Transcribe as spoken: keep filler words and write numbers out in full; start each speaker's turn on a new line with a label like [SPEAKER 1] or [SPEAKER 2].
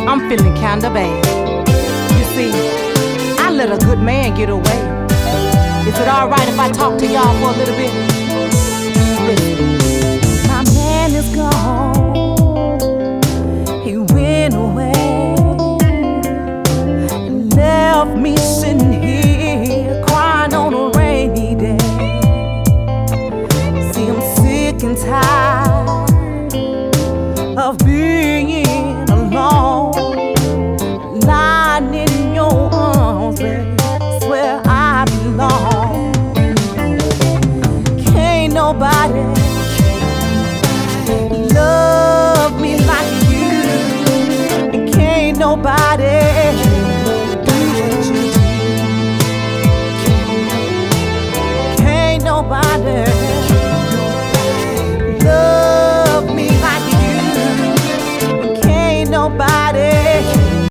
[SPEAKER 1] I'm feeling kinda bad. You see, I let a good man get away. Is it alright if I talk to y'all for a little bit? Listen. My man is gone. He went away and left me sitting here crying on a rainy day. See, I'm sick and tired of being alone, lying in your arms, baby. That's where I belong. Can't nobody love me like you, and can't nobody